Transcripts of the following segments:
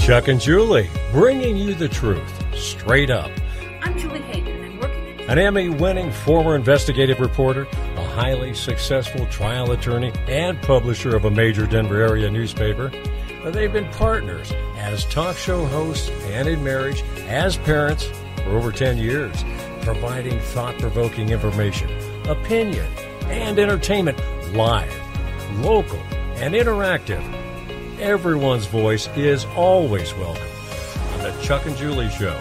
Chuck and Julie, bringing you the truth, straight up. I'm Julie Hayden, and I'm working An Emmy-winning former investigative reporter, a highly successful trial attorney, and publisher of a major Denver area newspaper. They've been partners as talk show hosts and in marriage as parents for over 10 years, providing thought-provoking information, opinion, and entertainment live, local, and interactive. Everyone's voice is always welcome on the Chuck and Julie Show.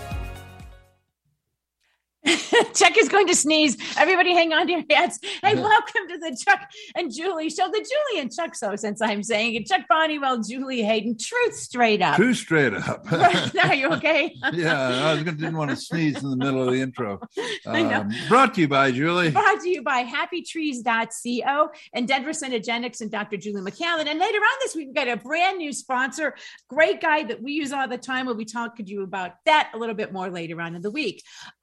Chuck is going to sneeze. Everybody hang on to your hats. Hey, welcome to the Chuck and Julie Show. The Julie and Chuck Show, since I'm saying it. Chuck Bonniwell, Julie Hayden. Truth straight up. Truth straight up. Are you okay? Yeah, didn't want to sneeze in the middle of the intro. I know. Brought to you by Julie. Brought to you by happytrees.co and Denver Synergenics and Dr. Julie McCallan. And later on this week, we've got a brand new sponsor, great guy that we use all the time. We'll be talking to you about that a little bit more later on in the week.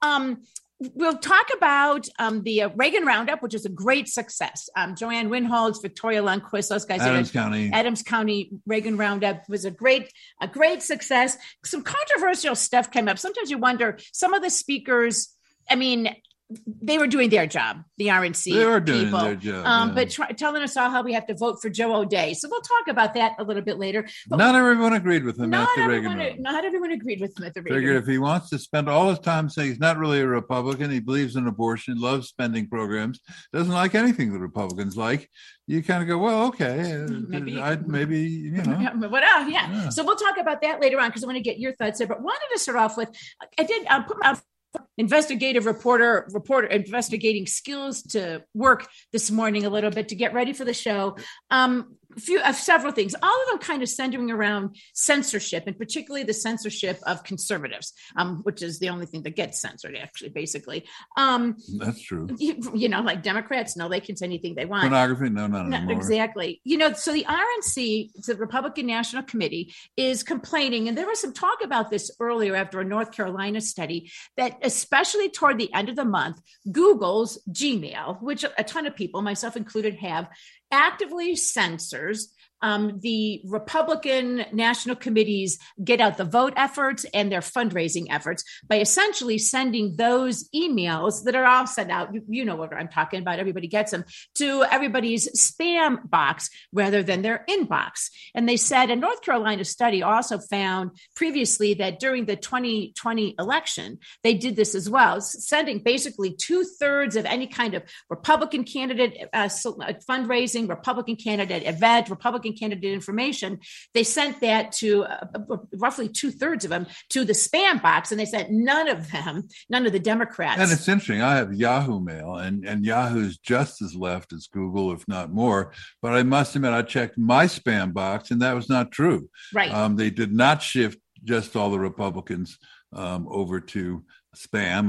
We'll talk about the Reagan Roundup, which is a great success. Joanne Winholz, Victoria Lundquist, those guys. Adams County Reagan Roundup was a great success. Some controversial stuff came up. Sometimes you wonder, some of the speakers, I mean, they were doing their job, the RNC They were doing people, their job, but telling us all how we have to vote for Joe O'Dea. So we'll talk about that a little bit later. But not everyone agreed with him at the Reagan Roundup. Not everyone agreed with him at the Reagan. Figured if he wants to spend all his time saying he's not really a Republican, he believes in abortion, loves spending programs, doesn't like anything the Republicans like, you kind of go, well, okay, maybe you know. Yeah. So we'll talk about that later on because I want to get your thoughts there. But wanted to start off with, I did put my investigative reporter investigating skills to work this morning a little bit to get ready for the show. Several things, all of them kind of centering around censorship, and particularly the censorship of conservatives, which is the only thing that gets censored, actually, basically. That's true. You know, like Democrats, no, they can say anything they want. Pornography, no, not anymore. Exactly. You know, so the RNC, the Republican National Committee, is complaining, and there was some talk about this earlier after a North Carolina study, that especially toward the end of the month, Google's Gmail, which a ton of people, myself included, have, actively censors the Republican National Committee's get out the vote efforts and their fundraising efforts by essentially sending those emails that are all sent out. You know what I'm talking about. Everybody gets them to everybody's spam box rather than their inbox. And they said a North Carolina study also found previously that during the 2020 election, they did this as well, sending basically 2/3 of any kind of Republican candidate fundraising, Republican candidate event, Republican candidate information. They sent that to roughly 2/3 of them to the spam box, and they said none of the Democrats. And it's interesting. I have Yahoo Mail, and Yahoo's just as left as Google, if not more. But I must admit, I checked my spam box, and that was not true. Right. They did not shift just all the Republicans over to spam.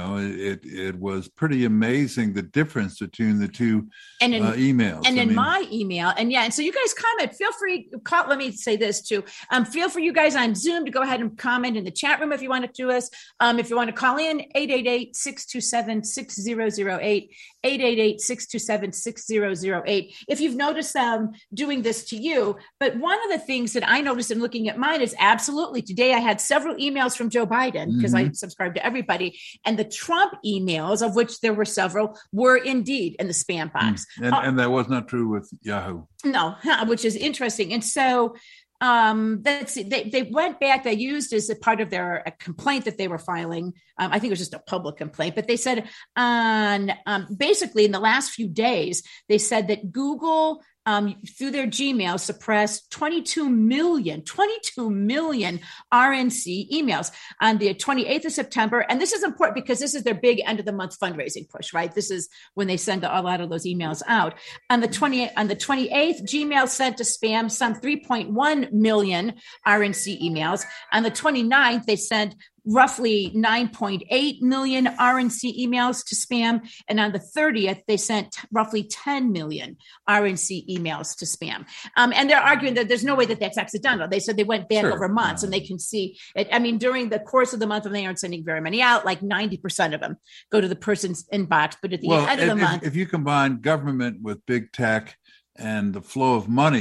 It was pretty amazing, the difference between the two emails. And my email, and so you guys comment. Feel free. Let me say this too. Feel free, you guys on Zoom, to go ahead and comment in the chat room if you want to do us. If you want to call in, 888-627-6008, 888-627-6008. If you've noticed doing this to you, but one of the things that I noticed in looking at mine is absolutely today I had several emails from Joe Biden because I subscribe to everybody, and the Trump emails, of which there were several, were indeed in the spam box. And that was not true with Yahoo. No, which is interesting. And so they went back, they used as a part of their complaint that they were filing. I think it was just a public complaint, but they said basically in the last few days, they said that Google through their Gmail suppressed 22 million RNC emails on the 28th of September. And this is important because this is their big end of the month fundraising push, right? This is when they send a lot of those emails out. On the 28th, Gmail sent to spam some 3.1 million RNC emails. On the 29th, they sent roughly 9.8 million RNC emails to spam. And on the 30th, they sent roughly 10 million RNC emails to spam. And they're arguing that there's no way that that's accidental. They said they went back over months and they can see it. I mean, during the course of the month, when they aren't sending very many out, like 90% of them go to the person's inbox. But at the end of the month, if you combine government with big tech and the flow of money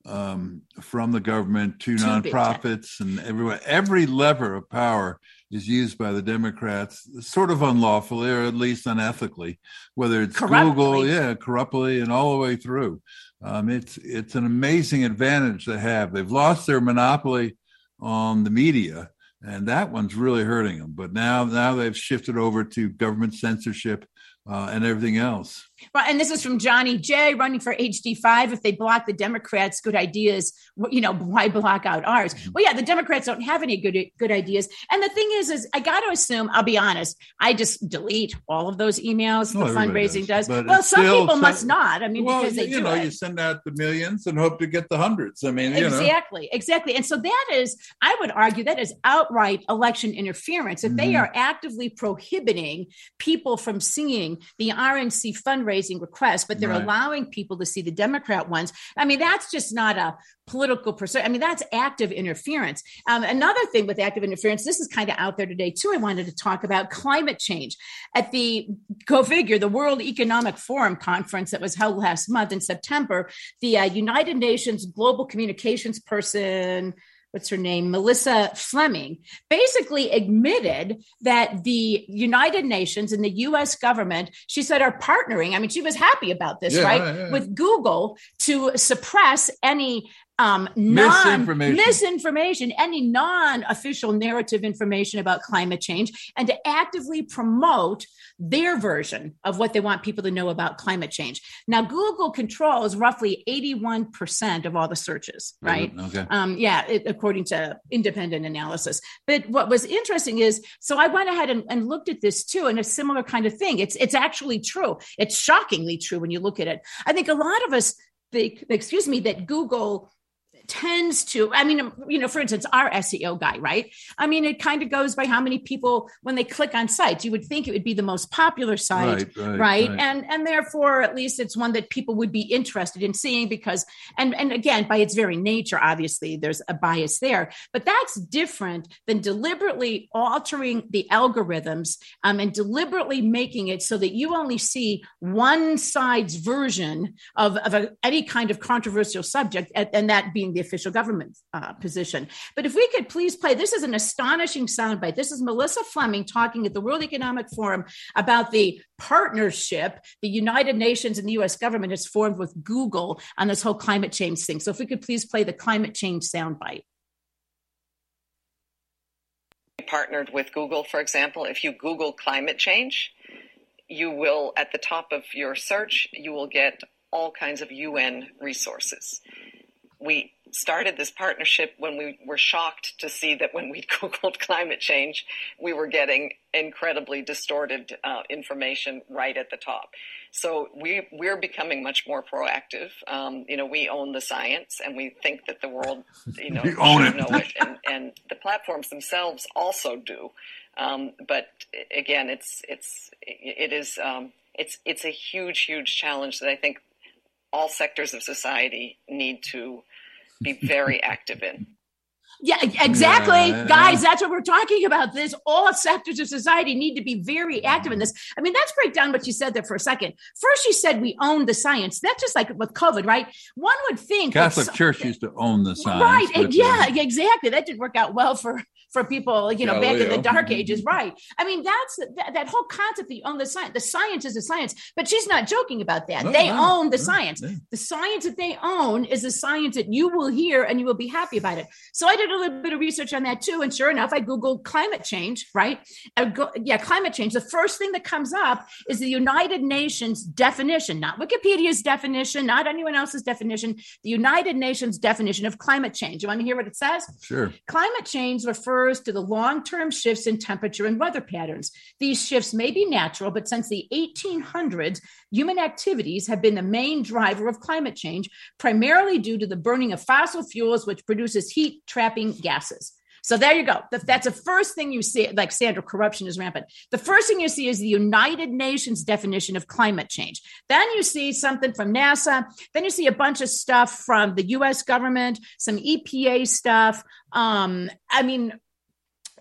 from the government to nonprofits and everywhere. Every lever of power is used by the Democrats sort of unlawfully or at least unethically, whether it's Google, corruptly and all the way through. It's an amazing advantage they have. They've lost their monopoly on the media, and that one's really hurting them. But now they've shifted over to government censorship and everything else. Well, and this is from Johnny J. running for HD5. If they block the Democrats' good ideas, why block out ours? Well, yeah, the Democrats don't have any good ideas. And the thing is I got to assume, I'll be honest, I just delete all of those emails. The fundraising does. Well, some people must not. I mean, because they do it. You send out the millions and hope to get the hundreds. I mean, exactly. And so that is, I would argue, that is outright election interference. If they are actively prohibiting people from seeing the RNC fundraising requests, but they're allowing people to see the Democrat ones. I mean, that's just not a political pursuit. I mean, that's active interference. Another thing with active interference, this is kind of out there today too. I wanted to talk about climate change. At the, go figure, the World Economic Forum conference that was held last month in September, the United Nations global communications person, what's her name, Melissa Fleming, basically admitted that the United Nations and the U.S. government, she said, are partnering. I mean, she was happy about this, with Google to suppress any misinformation, any non-official narrative information about climate change, and to actively promote their version of what they want people to know about climate change. Now, Google controls roughly 81% of all the searches, right? Okay. According to independent analysis. But what was interesting is, so I went ahead and looked at this too, and a similar kind of thing. It's actually true. It's shockingly true when you look at it. I think a lot of us think, that Google tends to, I mean, for instance, our SEO guy, right? I mean, it kind of goes by how many people, when they click on sites, you would think it would be the most popular site, right? And therefore, at least it's one that people would be interested in seeing because, and again, by its very nature, obviously there's a bias there, but that's different than deliberately altering the algorithms and deliberately making it so that you only see one side's version of any kind of controversial subject, and that being the official government position. But if we could please play, this is an astonishing soundbite. This is Melissa Fleming talking at the World Economic Forum about the partnership the United Nations and the U.S. government has formed with Google on this whole climate change thing. So if we could please play the climate change soundbite. Partnered with Google, for example. If you Google climate change, you will, at the top of your search, you will get all kinds of UN resources. We started this partnership when we were shocked to see that when we Googled climate change, we were getting incredibly distorted information right at the top. So we're becoming much more proactive. We own the science, and we think that the world, should know it, and the platforms themselves also do. But again, it's a huge challenge that I think all sectors of society need to be very active in. Yeah, exactly. Guys, that's what we're talking about. This all sectors of society need to be very active in this. I mean, let's break down what you said there for a second. First, you said we own the science. That's just like with COVID, right? One would think Catholic Church used to own the science. Right. Exactly. That didn't work out well for people, back in the dark ages. Right. I mean, that's that whole concept that you own the science. The science is the science, but she's not joking about that. They own the science. Yeah. The science that they own is the science that you will hear and you will be happy about it. So I did a little bit of research on that too. And sure enough, I Googled climate change, right? Climate change. The first thing that comes up is the United Nations definition, not Wikipedia's definition, not anyone else's definition, the United Nations definition of climate change. You want to hear what it says? Sure. Climate change refers to the long-term shifts in temperature and weather patterns. These shifts may be natural, but since the 1800s, human activities have been the main driver of climate change, primarily due to the burning of fossil fuels, which produces heat-trapping gases. So there you go. That's the first thing you see. Like Sandra, corruption is rampant. The first thing you see is the United Nations definition of climate change. Then you see something from NASA. Then you see a bunch of stuff from the U.S. government, some EPA stuff.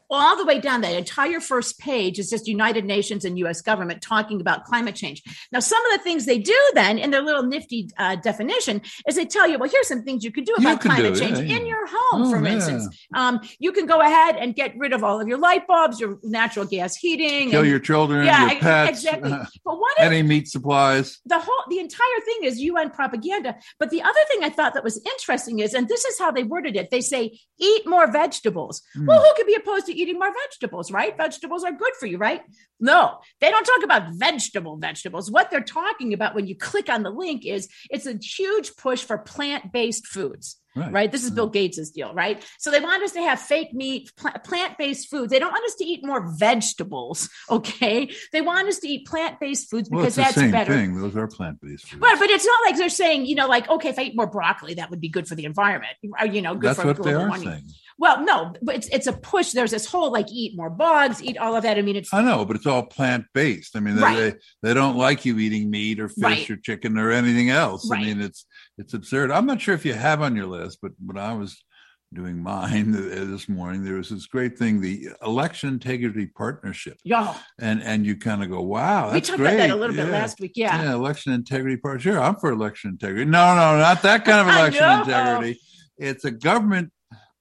all the way down. That entire first page is just United Nations and U.S. government talking about climate change. Now, some of the things they do then in their little nifty definition is they tell you, well, here's some things you can do about climate change in your home, for instance. You can go ahead and get rid of all of your light bulbs, your natural gas heating. Kill your children, your pets. Exactly. But any meat supplies. The entire thing is UN propaganda. But the other thing I thought that was interesting is, and this is how they worded it, they say, eat more vegetables. Well, who could be opposed to eating more vegetables, right? Vegetables are good for you, right? No, they don't talk about vegetables. What they're talking about when you click on the link is it's a huge push for plant-based foods. Right. This is Bill Gates's deal, right? So they want us to have fake meat, plant-based foods. They don't want us to eat more vegetables. Okay. They want us to eat plant-based foods because that's better. Well, it's the same thing. Those are plant-based foods. Well, but it's not like they're saying, okay, if I eat more broccoli, that would be good for the environment. Good that's for what they are saying. Well, no, but it's a push. There's this whole eat more bugs, eat all of that. I mean, I know, but it's all plant-based. I mean, they don't like you eating meat or fish or chicken or anything else. I mean, it's absurd. I'm not sure if you have on your list, but when I was doing mine this morning, there was this great thing, the Election Integrity Partnership. Yeah. And you kind of go, wow, that's great. We talked about that a little bit last week. Yeah. Yeah, Election Integrity Partnership. Sure, I'm for election integrity. No, not that kind of election integrity. It's a government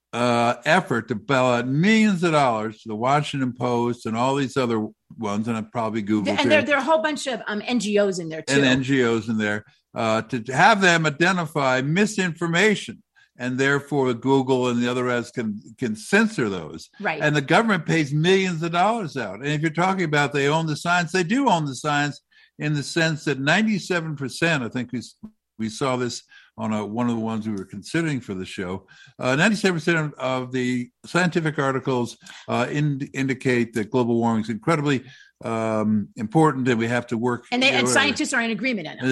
effort to bail out millions of dollars to the Washington Post and all these other ones, and probably Google. And there are a whole bunch of NGOs in there too. And NGOs in there to have them identify misinformation, and therefore Google and the other ads can censor those. Right. And the government pays millions of dollars out. And if you're talking about they own the science, they do own the science in the sense that 97%, I think we saw this on one of the ones we were considering for the show, 97% of the scientific articles indicate that global warming is incredibly important, and we have to work. And scientists are in agreement on it. And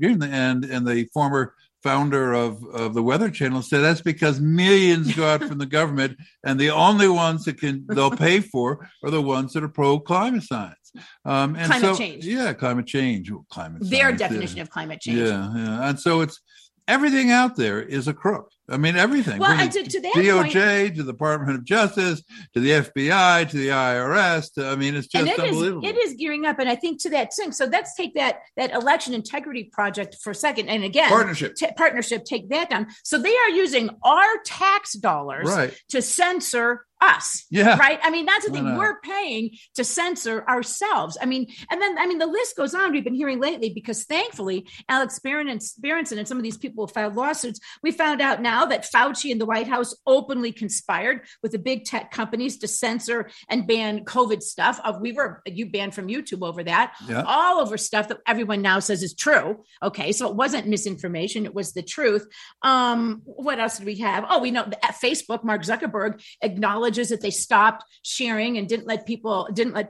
the former founder of the Weather Channel said that's because millions go out from the government, and the only ones that they'll pay for are the ones that are pro climate science. Climate change. Yeah, climate change. Their science, definition of climate change. Yeah. And so it's everything out there is a crook. I mean, everything. Well, and to that DOJ, point, to the Department of Justice, to the FBI, to the IRS. It's just unbelievable. It is gearing up. And I think to that thing. So let's take that election integrity project for a second. And again, partnership, take that down. So they are using our tax dollars to censor us. Yeah. Right. I mean, that's the thing. We're paying to censor ourselves. I mean, the list goes on. We've been hearing lately because thankfully, Alex Berenson and some of these people have filed lawsuits. We found out now that Fauci and the White House openly conspired with the big tech companies to censor and ban COVID stuff. You banned from YouTube over that, all over stuff that everyone now says is true. Okay. So it wasn't misinformation. It was the truth. What else did we have? Oh, we know at Facebook, Mark Zuckerberg acknowledged that they stopped sharing and didn't let people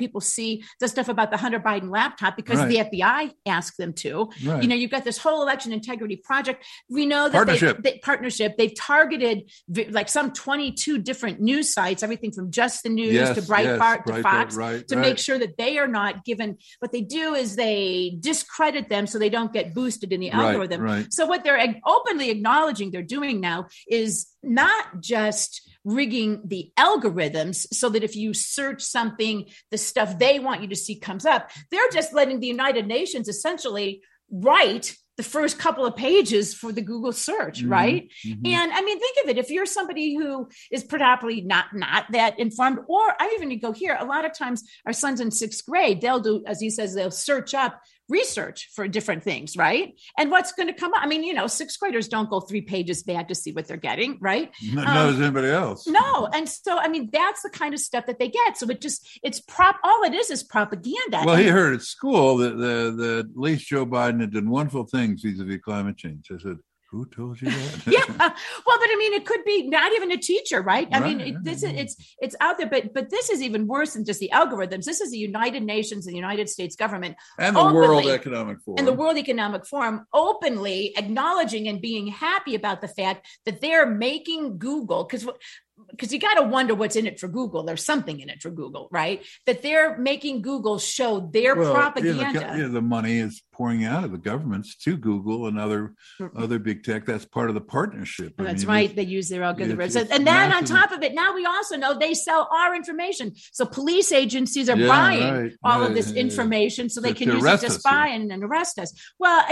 see the stuff about the Hunter Biden laptop because the FBI asked them to. Right. You've got this whole election integrity project. We know that partnership. They've targeted like some 22 different news sites, everything from Just the News to Breitbart to Fox, to make sure that they are not given. What they do is they discredit them so they don't get boosted in the algorithm. Right. So what they're openly acknowledging they're doing now is not just rigging the algorithms so that if you search something, the stuff they want you to see comes up. They're just letting the United Nations essentially write the first couple of pages for the Google search, right? Mm-hmm. And I mean, think of it. If you're somebody who is predominantly not that informed, or I even go here, a lot of times our sons in sixth grade, they'll do, as he says, they'll search up research for different things, right? And what's going to come up? I mean, sixth graders don't go 3 pages back to see what they're getting, right? Not as anybody else. No. And so, I mean, that's the kind of stuff that they get. So all it is propaganda. Well, he heard at school that at least Joe Biden had done wonderful things vis-a-vis climate change. I said, who told you that? Yeah. Well, but I mean, it could be not even a teacher, right? I mean, it's out there, but this is even worse than just the algorithms. This is the United Nations and the United States government. And the World Economic Forum. And the World Economic Forum openly acknowledging and being happy about the fact that they're making Google, because because you got to wonder what's in it for Google. There's something in it for Google, right? That they're making Google show their propaganda. The money is pouring out of the governments to Google and other big tech. That's part of the partnership. That's right. They use their algorithms. And then on top of it, now we also know they sell our information. So police agencies are buying all of this information so they can use it to spy and arrest us. Well,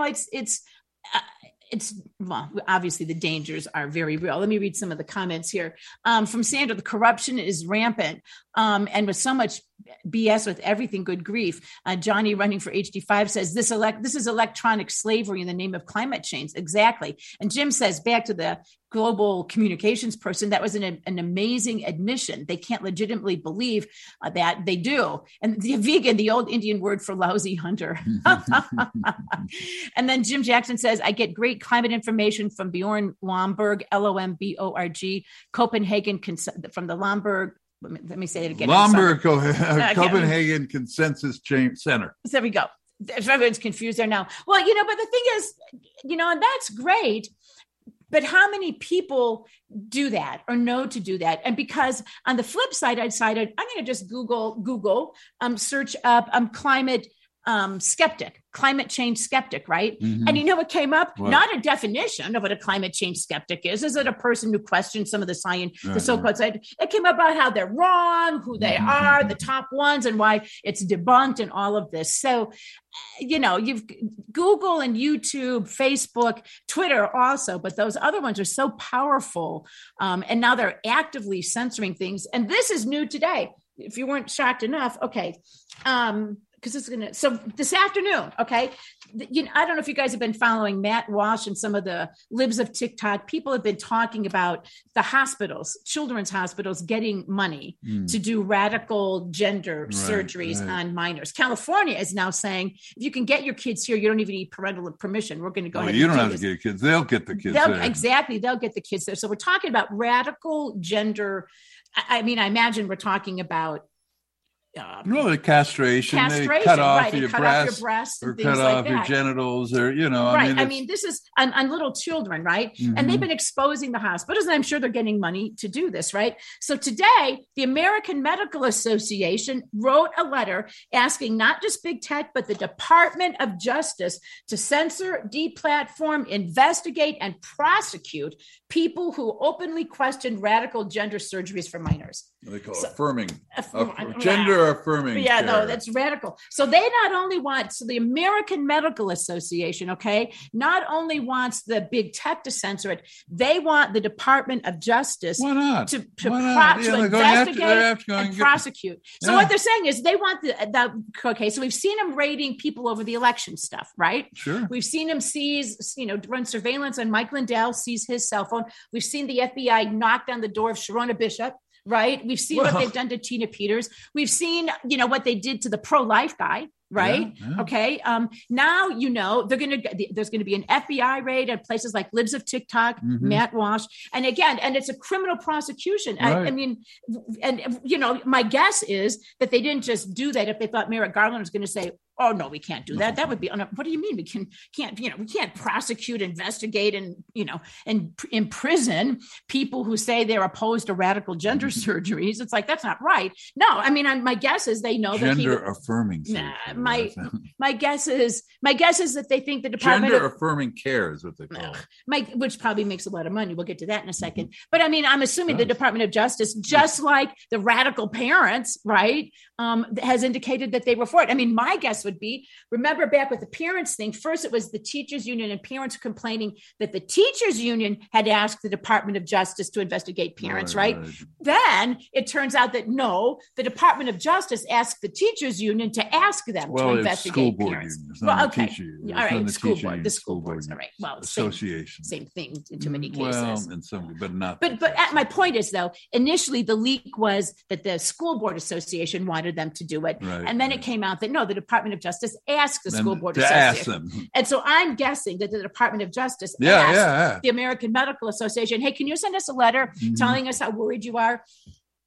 well, obviously the dangers are very real. Let me read some of the comments here. From Sandra, the corruption is rampant. And with so much BS with everything, good grief. Johnny running for HD5 says this is electronic slavery in the name of climate change. Exactly. And Jim says, back to the global communications person, that was an amazing admission. They can't legitimately believe that they do. And the vegan, the old Indian word for lousy hunter. And then Jim Jackson says, I get great climate information from Bjorn Lomborg, Lomborg, Copenhagen, from the Lomborg. Let me say it again. Lomborg, Copenhagen Consensus Center. So there we go. Everyone's confused there now. Well, but the thing is, and that's great. But how many people do that or know to do that? And because on the flip side, I decided I'm going to just Google, search up climate climate change skeptic, right? Mm-hmm. And what came up? What? Not a definition of what a climate change skeptic is. Is it a person who questions some of the science, the so-called science? It came up about how they're wrong, who they are, the top ones, and why it's debunked and all of this. So, you've Google and YouTube, Facebook, Twitter also, but those other ones are so powerful. And now they're actively censoring things. And this is new today. If you weren't shocked enough, okay. So this afternoon, okay, I don't know if you guys have been following Matt Walsh and some of the libs of TikTok. People have been talking about the hospitals, children's hospitals, getting money to do radical gender surgeries on minors. California is now saying, if you can get your kids here, you don't even need parental permission. We're going to go ahead. You don't have to get kids. They'll get the kids there. Exactly. They'll get the kids there. So we're talking about radical gender. I imagine we're talking about the castration. They cut off your breasts or cut off your genitals, or I mean, this is on little children, right? Mm-hmm. And they've been exposing the hospitals, and I'm sure they're getting money to do this, right? So today, the American Medical Association wrote a letter asking not just big tech, but the Department of Justice to censor, deplatform, investigate, and prosecute people who openly question radical gender surgeries for minors. They call it affirming, gender affirming. Yeah, care. No, that's radical. So they not only the American Medical Association, okay, not only wants the big tech to censor it, they want the Department of Justice to investigate and prosecute. So what they're saying is they want so we've seen them raiding people over the election stuff, right? Sure. We've seen them run surveillance on Mike Lindell, seize his cell phone. We've seen the FBI knock down the door of Sharona Bishop. Right. We've seen what they've done to Tina Peters. We've seen, what they did to the pro-life guy. Right. Yeah. Okay. Now, there's going to be an FBI raid at places like Libs of TikTok, Matt Walsh. And again, it's a criminal prosecution. Right. My guess is that they didn't just do that if they thought Merrick Garland was going to say, oh, no, we can't do that. That would be, what do you mean? We can't prosecute, investigate, and imprison people who say they're opposed to radical gender surgeries. It's like, that's not right. No, my guess is they know that gender affirming. My guess is that they think the Department gender affirming care is what they call it. Which probably makes a lot of money. We'll get to that in a second. But I'm assuming the Department of Justice, just like the radical parents, right, has indicated that they were for it. My guess would be, remember back with the parents thing, first it was the teachers union and parents complaining that the teachers union had asked the Department of Justice to investigate parents, right? Then it turns out that no, the Department of Justice asked the teachers union to ask them to investigate parents. All right, school board, the school boards, all right. Well, association, same thing in too many cases. Well, in some, but not. But my point is though, initially the leak was that the school board association wanted them to do it, and then it came out that no, the Department of Justice asked the school board association. And so I'm guessing that the Department of Justice asked the American Medical Association, hey, can you send us a letter telling us how worried you are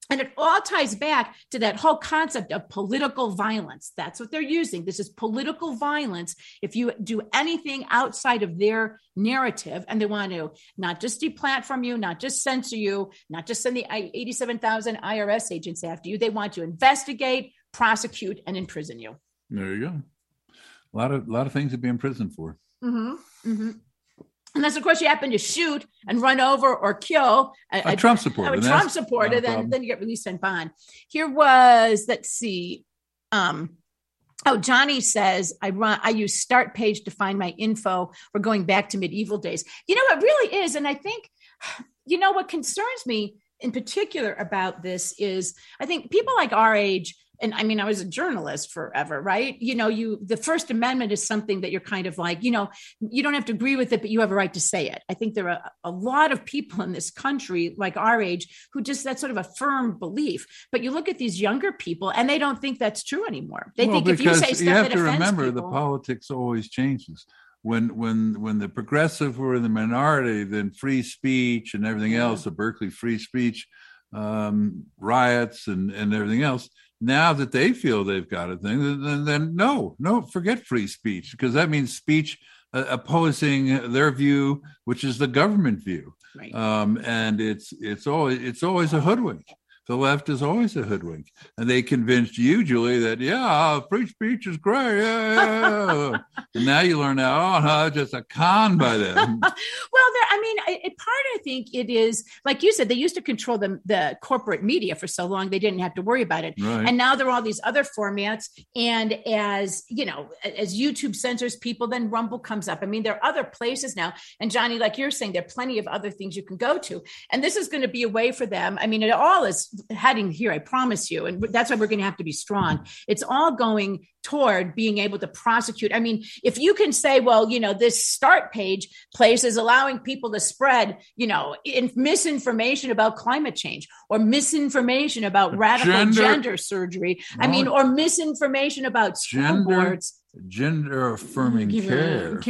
And it all ties back to that whole concept of political violence. That's what they're using. This is political violence. If you do anything outside of their narrative, and they want to not just deplatform you, not just censor you, not just send the 87,000 IRS agents after you, they want to investigate, prosecute, and imprison you. There you go. A lot of things to be in prison for. Mm-hmm. Mm-hmm. Unless, of course, you happen to shoot and run over or kill a Trump supporter. Then you get released on bond. Here was, let's see. Johnny says, I use Start Page to find my info. We're going back to medieval days. It really is. And I think, what concerns me in particular about this is I think people like our age, and I mean, I was a journalist forever, right? The First Amendment is something that you're kind of like, you don't have to agree with it, but you have a right to say it. I think there are a lot of people in this country, like our age, who just, that's sort of a firm belief. But you look at these younger people and they don't think that's true anymore. They think if you say stuff that offends people. You have to remember, the politics always changes. When the progressive were in the minority, then free speech and everything else, the Berkeley free speech riots and everything else. Now that they feel they've got a thing, then no, forget free speech, because that means speech opposing their view, which is the government view. Right. And it's always a hoodwink. The left is always a hoodwink, and they convinced you, Julie, that free speech is great. Yeah. And now you learn that no, just a con by them. I think it is, like you said, they used to control the corporate media for so long they didn't have to worry about it, right. And now there are all these other formats, and as YouTube censors people, then Rumble comes up. I mean, there are other places now, and Johnny, like you're saying, there are plenty of other things you can go to, and this is going to be a way for them. I mean, it all is heading here, I promise you. And that's why we're going to have to be strong. It's all going toward being able to prosecute. I mean, if you can say, this Start Page place is allowing people to spread, misinformation about climate change, or misinformation about radical gender surgery. Or misinformation about school boards. Gender affirming care.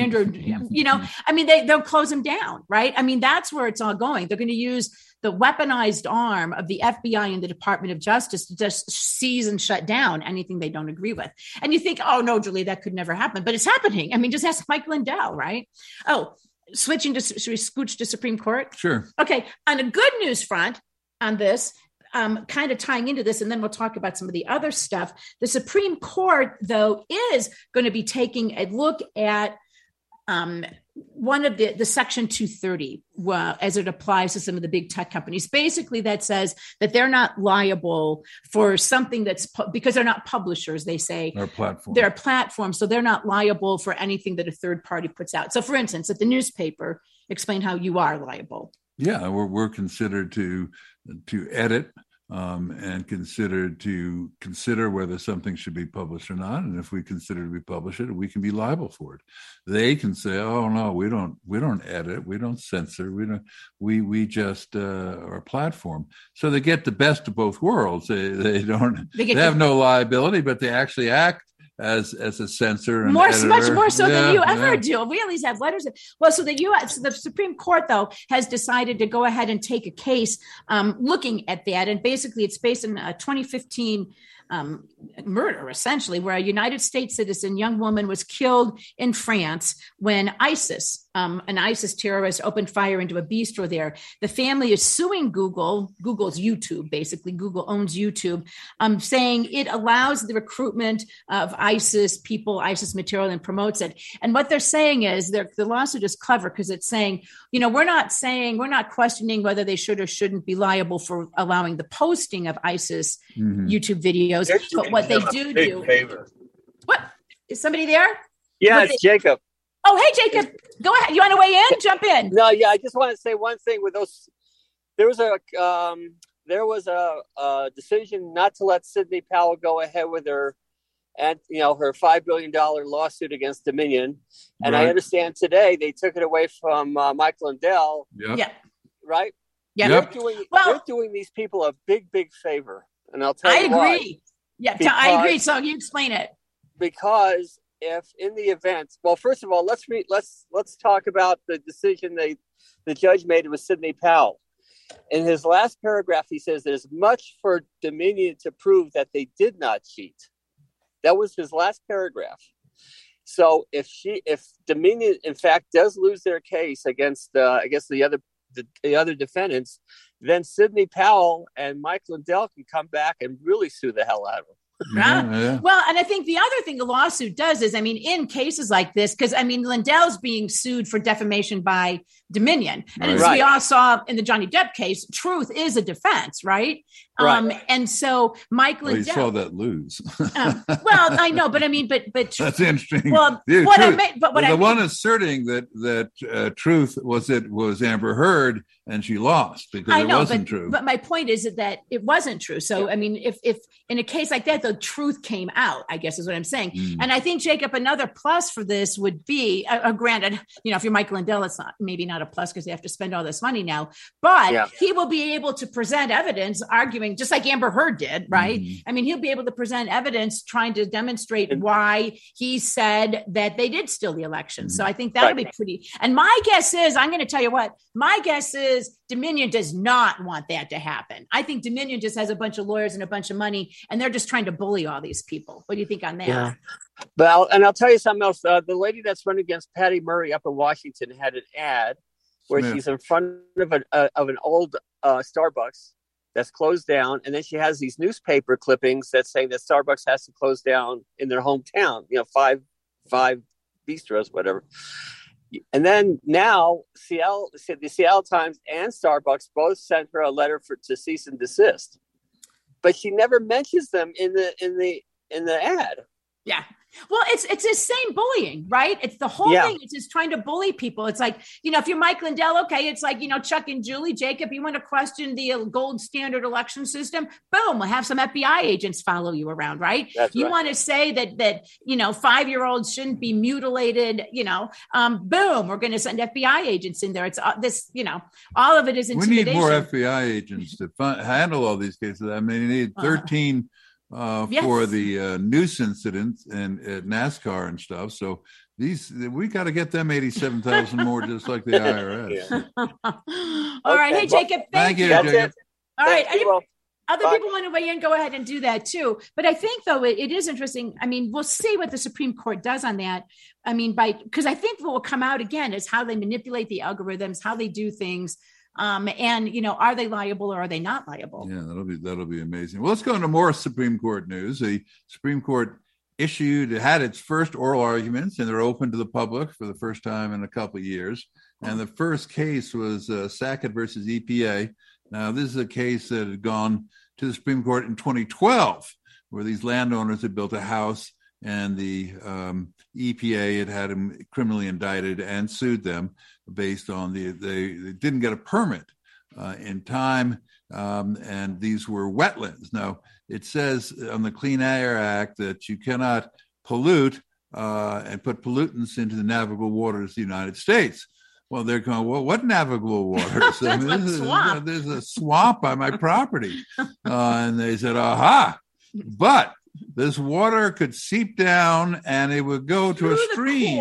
They'll close them down, right? I mean, that's where it's all going. They're going to use the weaponized arm of the FBI and the Department of Justice to just seize and shut down anything they don't agree with. And you think, oh, no, Julie, that could never happen. But it's happening. I mean, just ask Mike Lindell, right? Oh, should we scooch to Supreme Court? Sure. Okay. On a good news front on this, kind of tying into this, and then we'll talk about some of the other stuff. The Supreme Court, though, is going to be taking a look at one of the Section 230 as it applies to some of the big tech companies. Basically, that says that they're not liable for something because they're not publishers, they say. They're a platform, so they're not liable for anything that a third party puts out. So, for instance, at the newspaper, explain how you are liable. Yeah, we're considered to edit and consider whether something should be published or not. And if we consider to be published, we can be liable for it. They can say, "Oh no, we don't edit, we don't censor, we just are a platform." So they get the best of both worlds. They have no liability, but they actually act as a censor and much more so than you ever do. We at least have letters. Well, so the Supreme Court, though, has decided to go ahead and take a case looking at that. And basically, it's based on a 2015 murder, essentially, where a United States citizen, young woman, was killed in France when ISIS, an ISIS terrorist, opened fire into a bistro there. The family is suing Google's YouTube, basically. Google owns YouTube, saying it allows the recruitment of ISIS material, and promotes it. And what they're saying is the lawsuit is clever because it's saying, we're not questioning whether they should or shouldn't be liable for allowing the posting of ISIS YouTube videos. But what they do. Favor. What? Is somebody there? Yeah, it's Jacob. Oh, hey, Jacob. Go ahead. You want to weigh in? Jump in. No, yeah, I just want to say one thing with those. There was a decision not to let Sidney Powell go ahead with her $5 billion lawsuit against Dominion. And right. I understand today they took it away from Mike Lindell. Yep. Yeah. Right? Yeah. They're doing these people a big, big favor. And I'll tell you why. I agree. Yeah, I agree. So you explain it. Because if in the event, well, first of all, let's talk about the decision the judge made with Sidney Powell. In his last paragraph, he says there's much for Dominion to prove that they did not cheat. That was his last paragraph. So if Dominion, in fact, does lose their case against the other defendants, then Sidney Powell and Mike Lindell can come back and really sue the hell out of them. Yeah. Well, and I think the other thing the lawsuit does is, in cases like this, because Lindell's being sued for defamation by Dominion. And as we all saw in the Johnny Depp case, truth is a defense, right? And so Mike Lindell. You saw that lose. Well, I know, but but that's interesting. Well, the one asserting that truth was Amber Heard, and she lost because it wasn't true. But my point is that it wasn't true. So if in a case like that, the truth came out, I guess is what I'm saying. And I think, Jacob, another plus for this would be, granted, if you're Mike Lindell, it's maybe not a plus because they have to spend all this money now, but he will be able to present evidence arguing just like Amber Heard did, right? He'll be able to present evidence trying to demonstrate why he said that they did steal the election. So I think that'll be pretty. And my guess is, I'm going to tell you what, my guess is Dominion does not want that to happen. I think Dominion just has a bunch of lawyers and a bunch of money, and they're just trying to bully all these people. What do you think on that? Yeah. But I'll tell you something else. The lady that's running against Patty Murray up in Washington had an ad where she's in front of an old Starbucks that's closed down, and then she has these newspaper clippings that say that Starbucks has to close down in their hometown. Five bistros, whatever. And then now the Seattle Times and Starbucks both sent her a letter to cease and desist, but she never mentions them in the ad. Yeah. Well, it's the same bullying, right? It's the whole thing. It's just trying to bully people. It's like, if you're Mike Lindell, okay, it's like, Chuck and Julie, Jacob, you want to question the gold standard election system? Boom, we'll have some FBI agents follow you around, right? You want to say that 5-year-olds shouldn't be mutilated, boom, we're going to send FBI agents in there. It's this, all of it is intimidation. We need more FBI agents to handle all these cases. You need 13 for the noose incidents and at NASCAR and stuff. So we got to get them 87,000 more, just like the IRS. All right. Hey, Jacob. Thank you. Jacob. All right. Other people want to weigh in, go ahead and do that too. But I think, though, it is interesting. We'll see what the Supreme Court does on that. Because I think what will come out again is how they manipulate the algorithms, how they do things. And are they liable or are they not liable? Yeah, that'll be amazing. Well, let's go into more Supreme Court news. The Supreme Court had its first oral arguments, and they're open to the public for the first time in a couple of years. And the first case was Sackett versus EPA. Now, this is a case that had gone to the Supreme Court in 2012, where these landowners had built a house, and the EPA had them criminally indicted and sued them based on they didn't get a permit in time, and these were wetlands. Now, it says on the Clean Air Act that you cannot pollute and put pollutants into the navigable waters of the United States. Well, they're going, well, what navigable waters? There's a swamp on my property. And they said, aha, but this water could seep down and it would go to a stream.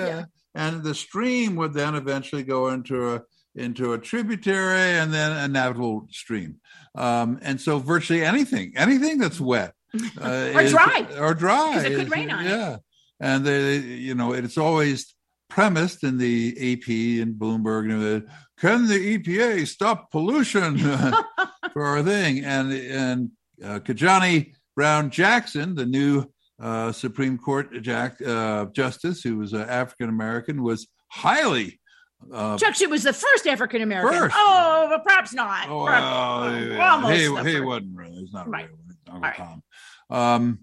And the stream would then eventually go into a tributary and then a navigable stream. And so virtually anything that's wet or dry. Because it could rain on it. Yeah. And it's always premised in the AP and Bloomberg, can the EPA stop pollution for our thing? And Kajani Brown Jackson, the new Supreme Court justice, who was African American, was highly. Chuck, she was the first African American. Oh, but perhaps not. Oh, almost. He wasn't really. He's not right. Really Tom.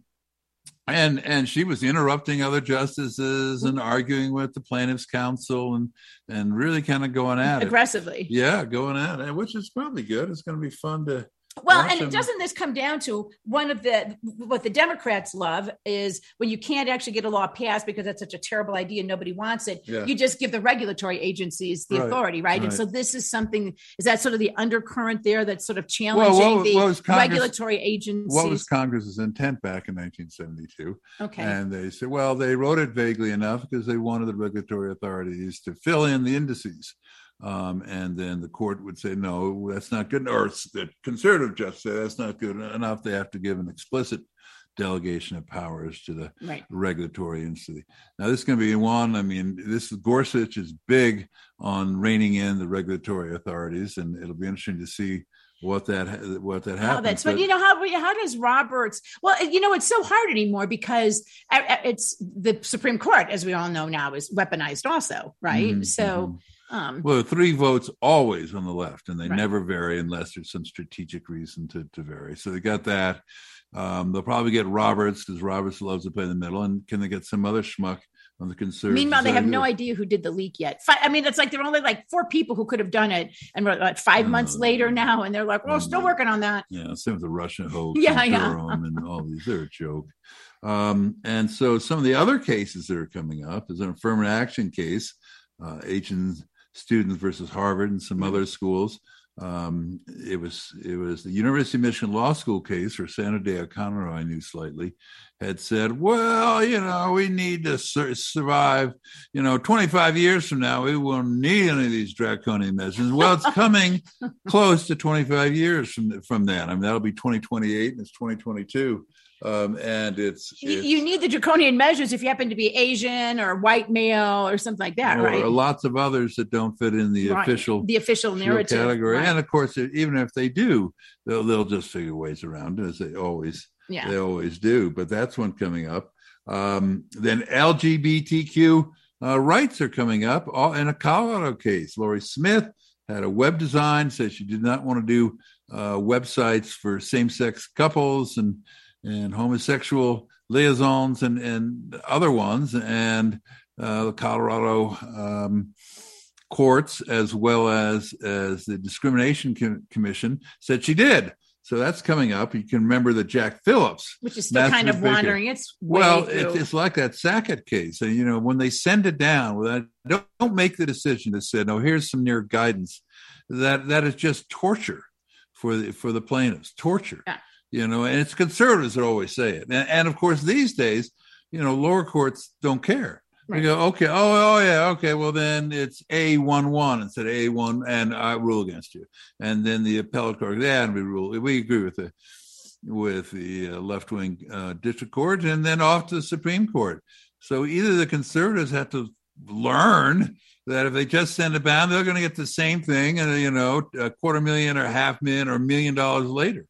And she was interrupting other justices and arguing with the plaintiff's counsel and really kind of going at aggressively. Yeah, going at it, which is probably good. It's going to be fun to. Well, and doesn't this come down to what the Democrats love is when you can't actually get a law passed because that's such a terrible idea and nobody wants it. Yeah. You just give the regulatory agencies the authority, right? And so this is something, is that sort of the undercurrent there that's sort of challenging the regulatory agencies? What was Congress's intent back in 1972? Okay. And they said, well, they wrote it vaguely enough because they wanted the regulatory authorities to fill in the indices. And then the court would say, no, that's not good. Or the conservative judge say that's not good enough. They have to give an explicit delegation of powers to the regulatory entity. Now, this is going to be one. I mean, Gorsuch is big on reining in the regulatory authorities, and it'll be interesting to see what that happens. But how does Roberts? Well, it's so hard anymore because it's the Supreme Court, as we all know now, is weaponized also, right? Mm-hmm. So. Well, 3 votes always on the left, and they never vary unless there's some strategic reason to vary. So they got that. They'll probably get Roberts because Roberts loves to play in the middle. And can they get some other schmuck on the conservative? Meanwhile, they have no idea who did the leak yet. It's like there are only like 4 people who could have done it, and we're like 5 months later now, and they're like, "Well, still working on that." Yeah, same with the Russian hoax, and all these. They're a joke. And so some of the other cases that are coming up is an affirmative action case, Asian students versus Harvard and some other schools. It was the University of Michigan Law School case where Sandra Day O'Connor, I knew slightly, had said, well, we need to survive, 25 years from now, we won't need any of these draconian measures. Well, it's coming close to 25 years from then. I mean, that'll be 2028 and it's 2022. And you need the draconian measures if you happen to be Asian or white male or something like that, right? Or lots of others that don't fit in the official narrative category. Right. And of course, even if they do, they'll just figure ways around it, as they always do. But that's one coming up. Then LGBTQ rights are coming up. In a Colorado case, Lori Smith had a web design, said she did not want to do websites for same-sex couples and homosexual liaisons and other ones, and the Colorado courts, as well as the Discrimination Commission, said she did. So that's coming up. You can remember that Jack Phillips, which is still kind of wandering. It's like that Sackett case. And, when they send it down, don't make the decision to say, no, here's some near guidance. That is just torture for the plaintiffs. Torture. Yeah. And it's conservatives that always say it. And of course, these days, lower courts don't care. Right. They go, okay, okay, well, then it's A11 instead of A1, and I rule against you. And then the appellate court, and we agree with the left-wing district court, and then off to the Supreme Court. So either the conservatives have to learn that if they just send it down, they're going to get the same thing, and $250,000 or $500,000 or $1 million later.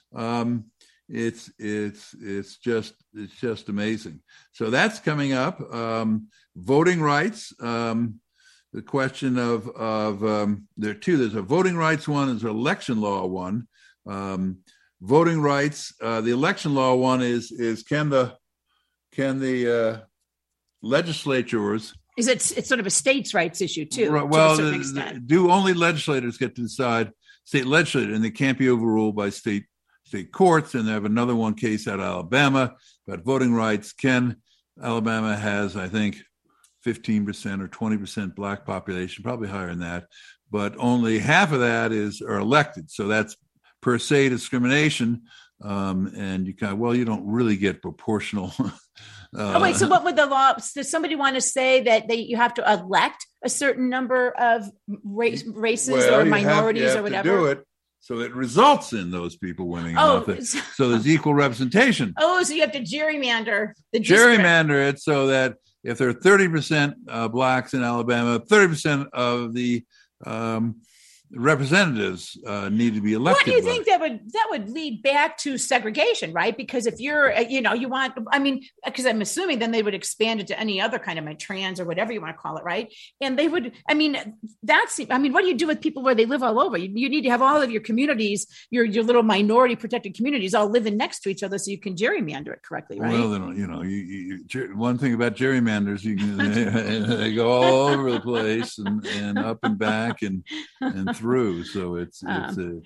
It's just amazing. So that's coming up. Voting rights. The question of there are 2. There's a voting rights one. There's an election law one. Voting rights. The election law one is can the legislatures. It's sort of a states' rights issue too. Right, well, do only legislators get to decide? State legislators, and they can't be overruled by state courts. And they have another one case out of Alabama about voting rights. Alabama has, I think, 15% or 20% black population, probably higher than that, but only half of that are elected. So that's per se discrimination. And you don't really get proportional. So what would the law? Does somebody want to say that you have to elect a certain number of races or minorities or whatever? To do it. So it results in those people winning. So there's equal representation. So you have to gerrymander gerrymander it so that if there are 30% blacks in Alabama, 30% of the representatives need to be elected. What do you think that would lead back to segregation, right? Because if you're, because I'm assuming then they would expand it to any other kind of trans or whatever you want to call it, right? And they would, what do you do with people where they live all over? You need to have all of your communities, your little minority protected communities all living next to each other so you can gerrymander it correctly, right? Well, one thing about gerrymanders, you can they go all over the place and up and back and through. So the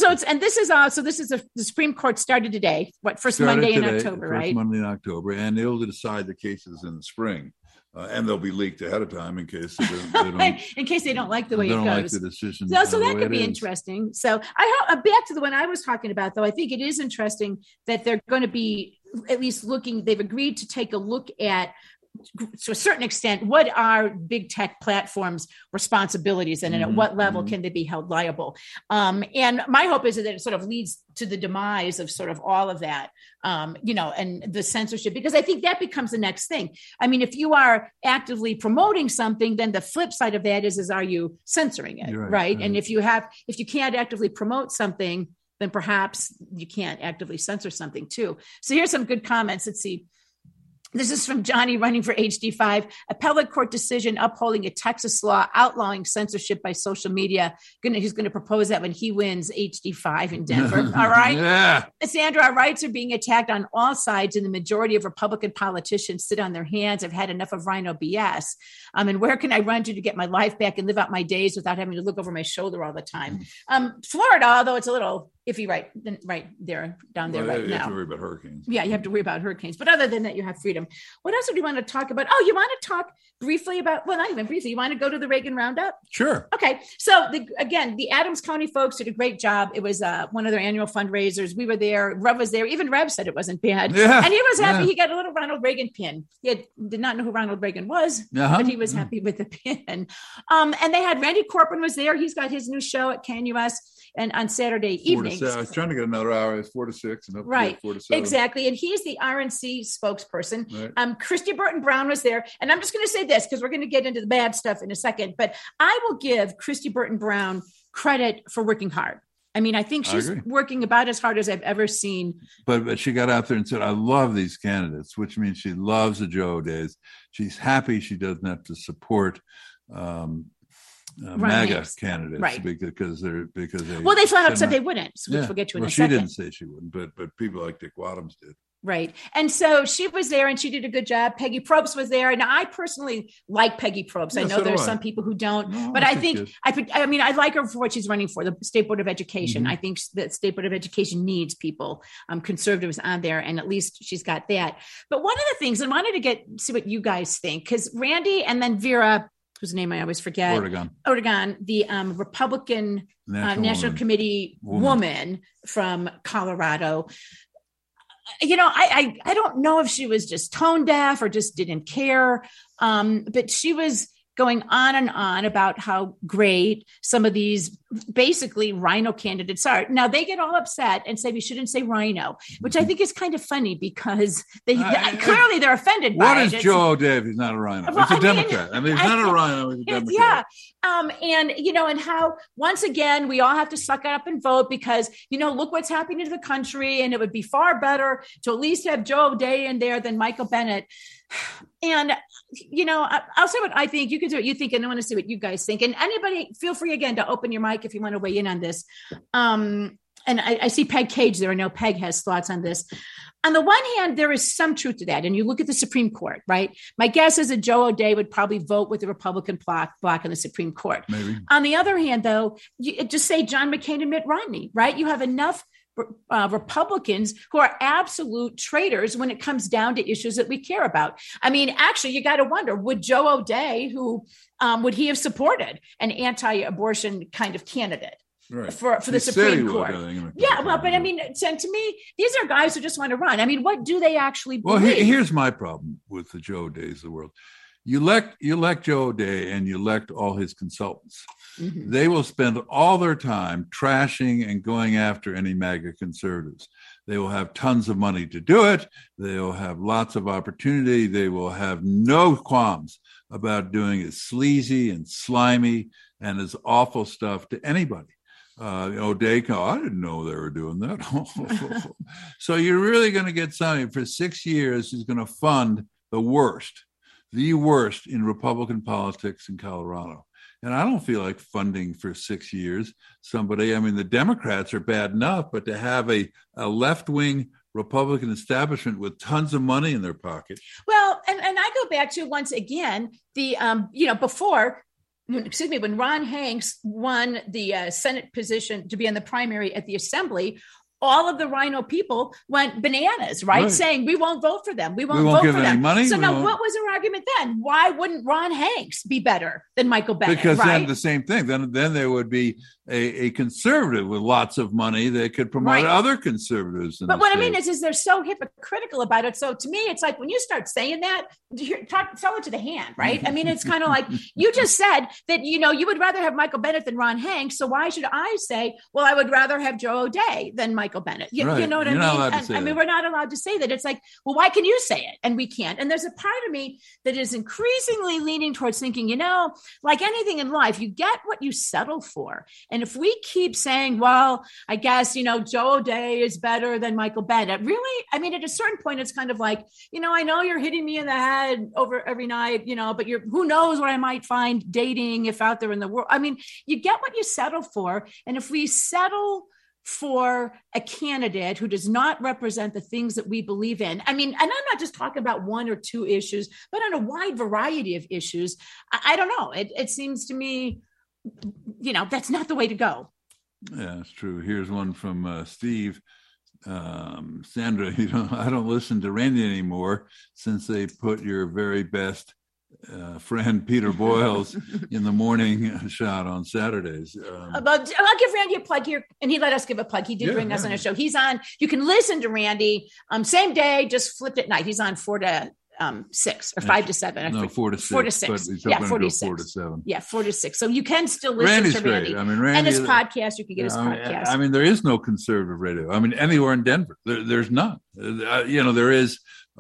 Supreme Court started today. First Monday in October, right? First Monday in October, and they'll decide the cases in the spring, and they'll be leaked ahead of time in case they don't in case they don't like the way it goes. Like the decision. So that could be interesting. So back to the one I was talking about, though. I think it is interesting that they're going to be at least looking. They've agreed to take a look at to a certain extent, what are big tech platforms' responsibilities and at what level can they be held liable? And my hope is that it sort of leads to the demise of sort of all of that, and the censorship, because I think that becomes the next thing. I mean, if you are actively promoting something, then the flip side of that is are you censoring it, right? And if you can't actively promote something, then perhaps you can't actively censor something too. So here's some good comments. Let's see. This is from Johnny running for HD5. Appellate court decision upholding a Texas law outlawing censorship by social media. He's going to propose that when he wins HD5 in Denver. All right. Yeah. Sandra, our rights are being attacked on all sides, and the majority of Republican politicians sit on their hands. I've had enough of RINO BS. And where can I run to get my life back and live out my days without having to look over my shoulder all the time? Florida, although it's a little iffy right there, down there right now. You have to worry about hurricanes. Yeah, you have to worry about hurricanes. But other than that, you have freedom. What else do you want to talk about? Oh, you want to talk briefly about, well, not even briefly. You want to go to the Reagan Roundup? Sure. Okay. So the Adams County folks did a great job. It was one of their annual fundraisers. We were there. Rev was there. Even Rev said it wasn't bad. Yeah. And he was happy. Yeah. He got a little Ronald Reagan pin. He did not know who Ronald Reagan was, but he was happy with the pin. And they had Randy Corcoran was there. He's got his new show at KNUS. And on Saturday evenings. I was trying to get another hour. It's 4 to 6 and up right. 4 to 7. Exactly. And he's the RNC spokesperson. Right. Christy Burton Brown was there. And I'm just going to say this because we're going to get into the bad stuff in a second. But I will give Christy Burton Brown credit for working hard. I mean, I think she's working about as hard as I've ever seen. But she got out there and said, I love these candidates, which means she loves the Joe O'Days. She's happy she doesn't have to support MAGA candidates, right? Because they flat out said they wouldn't, which we'll get to in a second. She didn't say she wouldn't, but people like Dick Wadhams did. Right. And so she was there and she did a good job. Peggy Probst was there. Now, I personally like Peggy Probst. I know there's some people who don't, but I think I like her for what she's running for, the State Board of Education. I think the State Board of Education needs people, conservatives on there, and at least she's got that. But one of the things, I wanted to see what you guys think, because Randy and then Vera, whose name I always forget. Ortegon, the Republican National Committee woman from Colorado. I don't know if she was just tone deaf or just didn't care, but she was going on and on about how great some of these basically RINO candidates are. Now they get all upset and say we shouldn't say RINO, which I think is kind of funny because clearly they're offended by it. What is Joe O'Dea if he's not a RINO? He's a Democrat. He's not a RINO, he's a Democrat. Yeah. And how once again we all have to suck it up and vote because, look what's happening to the country, and it would be far better to at least have Joe O'Dea in there than Michael Bennet. And, I'll say what I think. You can do what you think, and I want to see what you guys think. And anybody, feel free again to open your mic if you want to weigh in on this. And I see Peg Cage there. I know Peg has thoughts on this. On the one hand, there is some truth to that. And you look at the Supreme Court, right? My guess is that Joe O'Dea would probably vote with the Republican bloc in the Supreme Court. Maybe. On the other hand, though, just say John McCain and Mitt Romney, right? You have enough Republicans who are absolute traitors when it comes down to issues that we care about. I mean, actually, you got to wonder, would Joe O'Dea, would he have supported an anti-abortion kind of candidate? Right. For the Supreme Court. But I mean, to me, these are guys who just want to run. I mean, what do they actually believe? Well, here's my problem with the Joe O'Deas of the world. You elect Joe O'Dea and you elect all his consultants. Mm-hmm. They will spend all their time trashing and going after any MAGA conservatives. They will have tons of money to do it. They will have lots of opportunity. They will have no qualms about doing as sleazy and slimy and as awful stuff to anybody. O'Dea, I didn't know they were doing that. So you're really going to get somebody for 6 years who's going to fund the worst in Republican politics in Colorado. And I don't feel like funding for 6 years somebody. I mean, the Democrats are bad enough, but to have a left-wing Republican establishment with tons of money in their pocket. Well, and I go back to, once again, the, when Ron Hanks won the Senate position to be in the primary at the Assembly, all of the RINO people went bananas, right? Saying we won't vote for them. We won't vote give for them them. Money. So now what was their argument then? Why wouldn't Ron Hanks be better than Michael Bennett? Because then the same thing. Then there would be a conservative with lots of money that could promote other conservatives. But what I mean is they're so hypocritical about it. So to me, it's like when you start saying that, sell it to the hand, right? I mean, it's kind of like you just said that, you would rather have Michael Bennet than Ron Hanks. So why should I say, well, I would rather have Joe O'Dea than Michael Bennet? You know what I mean? We're not allowed to say that. It's like, well, why can you say it? And we can't. And there's a part of me that is increasingly leaning towards thinking, like anything in life, you get what you settle for. And if we keep saying, well, I guess, Joe O'Dea is better than Michael Bennet, really, I mean, at a certain point, it's kind of like, I know you're hitting me in the head over every night, but who knows what I might find dating if out there in the world. I mean, you get what you settle for. And if we settle for a candidate who does not represent the things that we believe in, I mean, and I'm not just talking about one or two issues, but on a wide variety of issues, I don't know. It seems to me, that's not the way to go. Yeah, it's true. Here's one from Steve. Sandra, I don't listen to Randy anymore since they put your very best friend Peter Boyles in the morning shot on Saturdays. I'll give Randy a plug here, and he let us give a plug. He did bring us on a show. He's on. You can listen to Randy same day, just flipped at night. He's on 4 to 6 or 5 to 7. No, 4 to 6. 4 to 6. Yeah, 4 to 7. Yeah, 4 to 6. So you can still listen Randy's to Randy. Great. I mean, Randy, and his podcast. You can get his podcast. I mean, there is no conservative radio. I mean, anywhere in Denver, there's none. There is.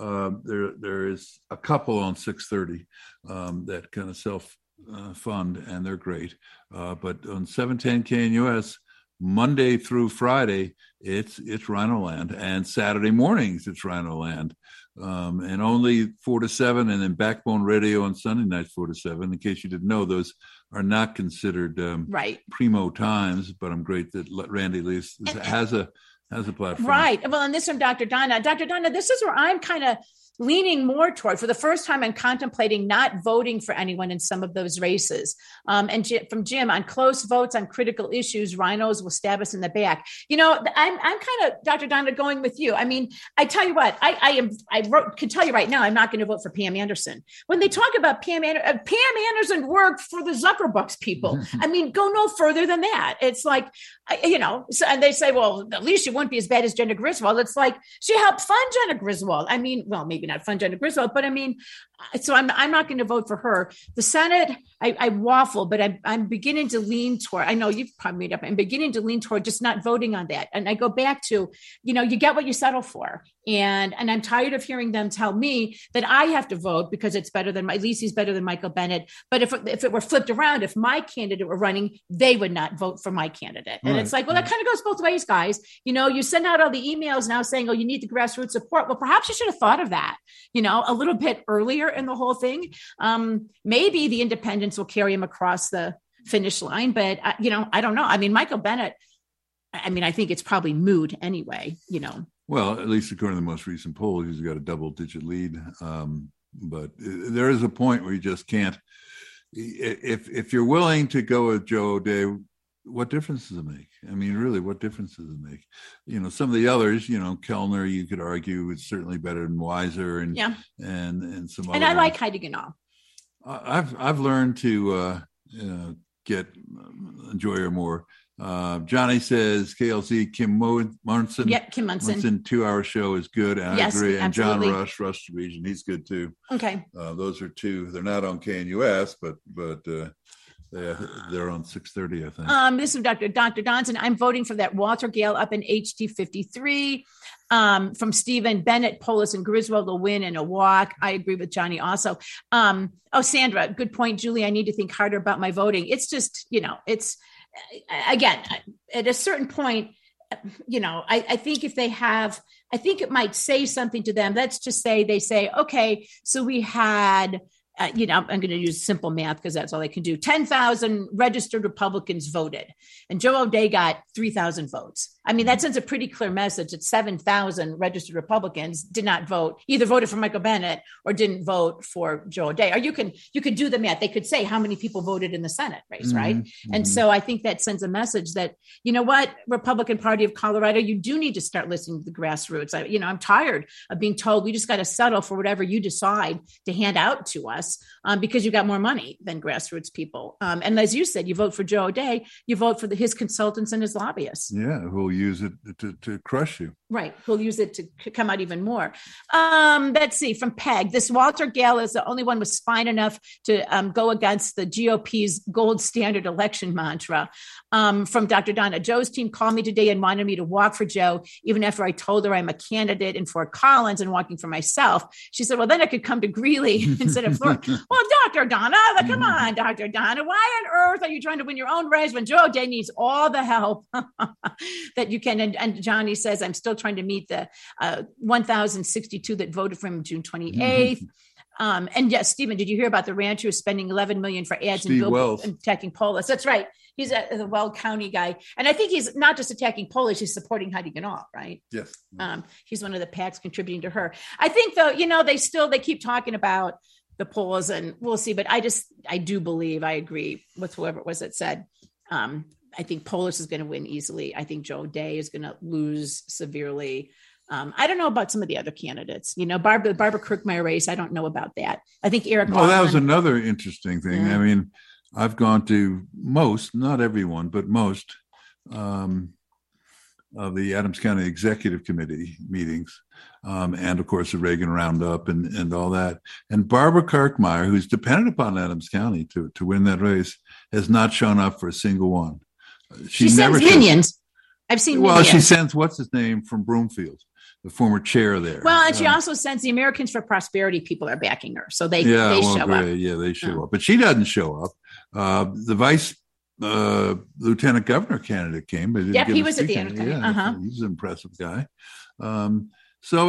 There is a couple on 630 that kind of self-fund, and they're great. But on 710 KNUS, Monday through Friday, it's Rhino Land, and Saturday mornings it's Rhino Land, and only 4 to 7, and then Backbone Radio on Sunday nights 4 to 7. In case you didn't know, those are not considered primo times. But I'm great that Randy at least has a platform. Right. Well, and this from Dr. Donna. Dr. Donna, this is where I'm kind of leaning more toward. For the first time, I'm contemplating not voting for anyone in some of those races. And from Jim, on close votes on critical issues, rhinos will stab us in the back. I'm kind of, Dr. Donna, going with you. I mean, I tell you what, I can tell you right now, I'm not going to vote for Pam Anderson. When they talk about Pam Anderson worked for the Zuckerbucks people. I mean, go no further than that. It's like, and they say, well, at least she wouldn't be as bad as Jenna Griswold. It's like, she helped fund Jenna Griswold. I mean, well, maybe not fund Jenna Griswold, but I mean, so I'm not going to vote for her. The Senate, I waffle, but I'm beginning to lean toward, I know you've probably made up, I'm beginning to lean toward just not voting on that. And I go back to, you get what you settle for. And I'm tired of hearing them tell me that I have to vote because it's better than, at least he's better than Michael Bennet. But if it were flipped around, if my candidate were running, they would not vote for my candidate. And it's like, well, that kind of goes both ways, guys. You send out all the emails now saying, oh, you need the grassroots support. Well, perhaps you should have thought of that, a little bit earlier in the whole thing. Maybe the independents will carry him across the finish line, but I don't know. I mean, Michael Bennet, I think it's probably mood anyway, Well, at least according to the most recent poll, he's got a double-digit lead. But there is a point where you just can't. If you're willing to go with Joe O'Dea, what difference does it make? I mean, really, what difference does it make? Some of the others, Kellner, you could argue is certainly better than Weiser, and some. And I like Heidi Ganahl. I've learned to enjoy her more. Johnny says KLZ Kim Munson. Yep, Kim Munson. 2-hour show is good, and yes, I agree. And absolutely. John Rush Region, he's good too. Okay. Those are two. They're not on KNUS, but they're on 630, I think. This is Dr. Donson. I'm voting for that Walter Gale up in HD 53. From Stephen Bennett, Polis and Griswold will win in a walk. I agree with Johnny also. Sandra, good point, Julie. I need to think harder about my voting. It's just, it's again, at a certain point, I think if they have, I think it might say something to them. Let's just say they say, okay, so we had, I'm going to use simple math because that's all I can do. 10,000 registered Republicans voted, and Joe O'Dea got 3,000 votes. I mean, that sends a pretty clear message that 7,000 registered Republicans did not vote, either voted for Michael Bennet or didn't vote for Joe O'Dea. Or you could do the math. They could say how many people voted in the Senate race, right? Mm-hmm. And so I think that sends a message that, Republican Party of Colorado, you do need to start listening to the grassroots. I'm tired of being told we just got to settle for whatever you decide to hand out to us. success because you got more money than grassroots people. And as you said, you vote for Joe O'Dea, you vote for his consultants and his lobbyists. Yeah, who'll use it to crush you. Right, who'll use it to come out even more. Let's see, from Peg, this Walter Gale is the only one was fine enough to go against the GOP's gold standard election mantra. From Dr. Donna, Joe's team called me today and wanted me to walk for Joe, even after I told her I'm a candidate in Fort Collins and walking for myself. She said, well, then I could come to Greeley instead of Florida. Well, Dr. Donna, come on, Dr. Donna, why on earth are you trying to win your own race when Joe O'Dea needs all the help that you can? And Johnny says, I'm still trying to meet the 1,062 that voted for him June 28th. And yes, Stephen, did you hear about the rancher who's spending $11 million for ads and billboards attacking Polis? That's right. He's the Weld County guy. And I think he's not just attacking Polis, he's supporting Heidi Ganahl, right? Yes. He's one of the PACs contributing to her. I think though, they keep talking about the polls and we'll see, but I do believe, I agree with whoever it was that said, I think Polis is going to win easily. I think Joe O'Dea is going to lose severely. I don't know about some of the other candidates. Barbara Kirkmeyer race. I don't know about that. I think Eric. Well, that was another interesting thing. Yeah. I mean, I've gone to most, not everyone, but most of the Adams County Executive Committee meetings, and of course the Reagan Roundup and all that. And Barbara Kirkmeyer, who's dependent upon Adams County to win that race, has not shown up for a single one. She sends minions. I've seen. Well, she sends what's his name from Broomfield, the former chair there. Well, and she also sends the Americans for Prosperity people are backing her, so they show up. Yeah, they show up, but she doesn't show up. The vice lieutenant governor candidate came, but he was at the end. Yeah, he's an impressive guy. So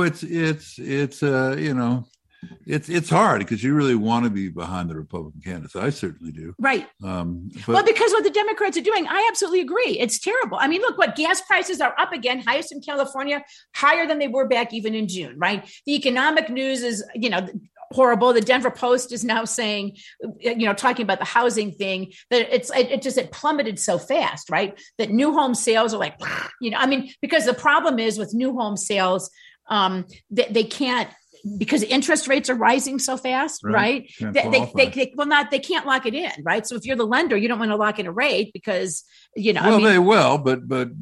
it's hard because you really want to be behind the Republican candidates. I certainly do. Right. Because what the Democrats are doing, I absolutely agree. It's terrible. I mean, look, what gas prices are up again, highest in California, higher than they were back even in June, right? The economic news is, horrible. The Denver Post is now saying, talking about the housing thing, that it plummeted so fast, right? That new home sales are because the problem is with new home sales, they can't, because interest rates are rising so fast, right? They can't lock it in, right? So if you're the lender, you don't want to lock in a rate because, they will, but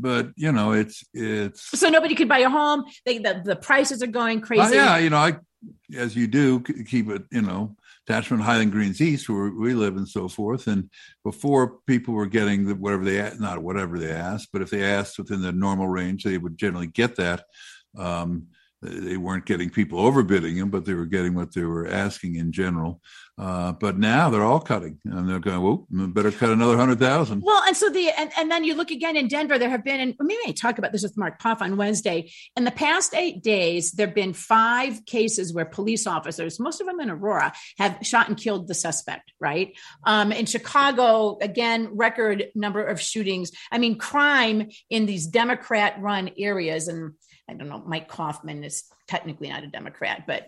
it's so nobody could buy a home. The prices are going crazy. I as you do keep it, attachment Highland Greens East where we live and so forth. And before people were getting whatever they asked, but if they asked within the normal range, they would generally get that. They weren't getting people overbidding them, but they were getting what they were asking in general. But now they're all cutting, and they're going, "Well, better cut another 100,000." Well, and so and then you look again in Denver. There have been, and maybe I talk about this with Mark Poff on Wednesday. In the past 8 days, there have been 5 cases where police officers, most of them in Aurora, have shot and killed the suspect. Right? In Chicago, again, record number of shootings. I mean, crime in these Democrat-run areas and. I don't know, Mike Kaufman is technically not a Democrat, but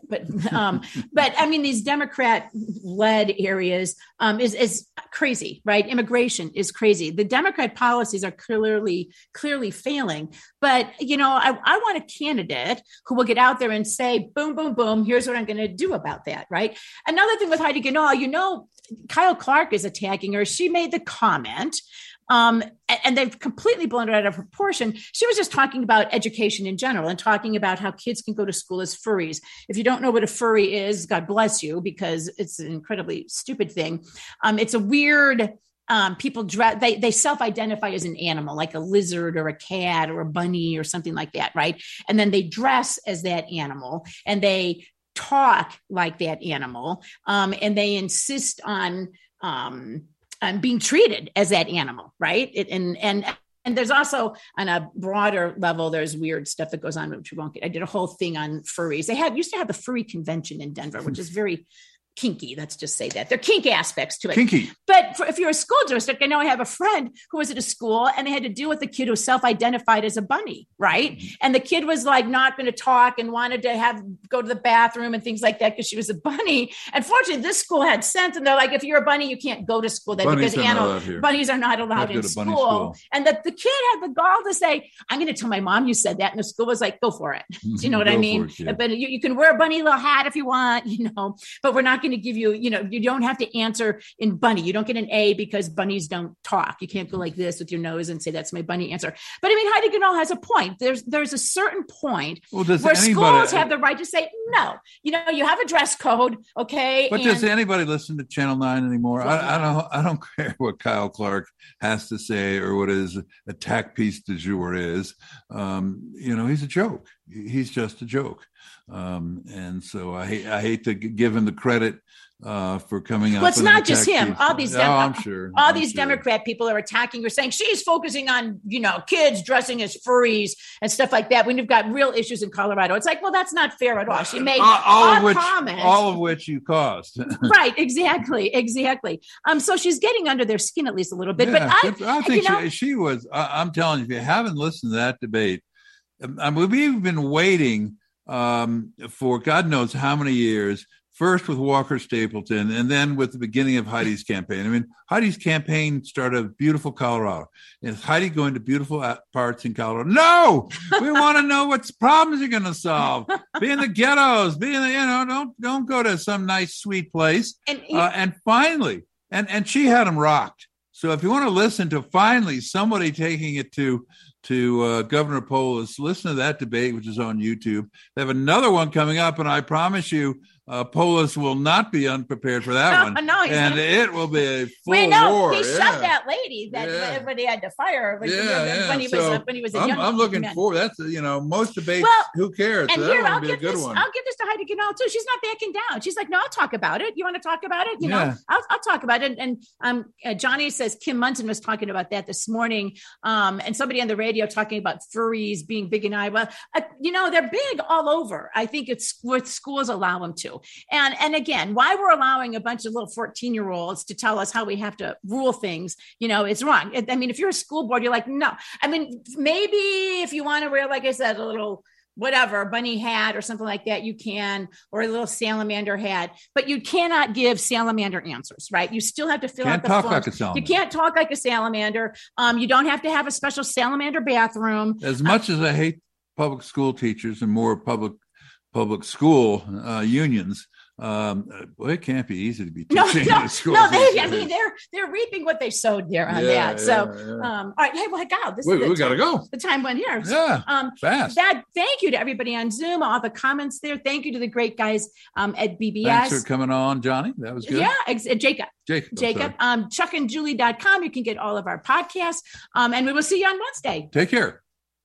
I mean, these Democrat-led areas is crazy, right? Immigration is crazy. The Democrat policies are clearly failing. But, I want a candidate who will get out there and say, boom, boom, boom, here's what I'm going to do about that, right? Another thing with Heidi Ganahl, Kyle Clark is attacking her. She made the comment. And they've completely blown it out of proportion. She was just talking about education in general and talking about how kids can go to school as furries. If you don't know what a furry is, God bless you, because it's an incredibly stupid thing. It's a weird, people they self-identify as an animal, like a lizard or a cat or a bunny or something like that, right? And then they dress as that animal and they talk like that animal, and they insist on being treated as that animal, right? And there's also on a broader level, there's weird stuff that goes on, which we won't get. I did a whole thing on furries. They used to have the furry convention in Denver, which is very kinky. Let's just say that. There are kink aspects to it. Kinky. But if you're a school district, I know I have a friend who was at a school and they had to deal with a kid who self-identified as a bunny, right? And the kid was like not going to talk and wanted to go to the bathroom and things like that because she was a bunny. And fortunately, this school had sense and they're like, if you're a bunny, you can't go to school then because bunnies are not allowed in school. And the kid had the gall to say, I'm going to tell my mom you said that. And the school was like, go for it. Do you know what I mean? Yeah. But you can wear a bunny little hat if you want, but we're not going to give you, you don't have to answer in bunny. You don't get an A because bunnies don't talk. You can't go like this with your nose and say, that's my bunny answer. But I mean, Heidi Ganahl has a point. There's a certain point where schools have the right to say, no, you have a dress code. Okay. But does anybody listen to Channel 9 anymore? I don't care what Kyle Clark has to say or what his attack piece du jour is. He's a joke. He's just a joke. And so I hate to give him the credit for coming up. Well, it's not just him. Piece. All these Democrat people are attacking her, saying she's focusing on, kids dressing as furries and stuff like that when you've got real issues in Colorado. It's like, well, that's not fair at all. She made all of which you caused. Right. Exactly. So she's getting under their skin at least a little bit. Yeah, but I think she was, I'm telling you, if you haven't listened to that debate, we've been waiting for God knows how many years, first with Walker Stapleton and then with the beginning of Heidi's campaign. I mean, Heidi's campaign started beautiful Colorado. Is Heidi going to beautiful parts in Colorado? No, we want to know what problems you're going to solve. Be in the ghettos, don't go to some nice, sweet place. And finally, and she had them rocked. So if you want to listen to finally somebody taking it to Governor Polis, listen to that debate, which is on YouTube. They have another one coming up, and I promise you, Polis will not be unprepared for that one. No, it will be a full war. He shot that lady that everybody had to fire when he was a young I'm looking forward. That's most debates. Well, who cares? And so here I'll give this to Heidi Ganahl too. She's not backing down. She's like, no, I'll talk about it. You want to talk about it? I'll talk about it. And Johnny says Kim Munson was talking about that this morning. And somebody on the radio talking about furries being big in Iowa. They're big all over. I think it's what schools allow them to. And again, why we're allowing a bunch of little 14-year-olds to tell us how we have to rule things, it's wrong. I mean, if you're a school board, you're like, no. I mean, maybe if you want to wear, like I said, a little whatever, bunny hat or something like that, you can, or a little salamander hat, but you cannot give salamander answers, right? You still have to fill out the forms. Like a salamander. You can't talk like a salamander. You don't have to have a special salamander bathroom. As much as I hate public school teachers and more public school unions, it can't be easy to be teaching in school. No, they're reaping what they sowed there on that. So, all right, hey, well, God, we got to go. The time went here. Yeah, fast. Thank you to everybody on Zoom, all the comments there. Thank you to the great guys at BBS. Thanks for coming on, Johnny. That was good. Yeah, Jacob. chuckandjulie.com. You can get all of our podcasts, and we will see you on Wednesday. Take care.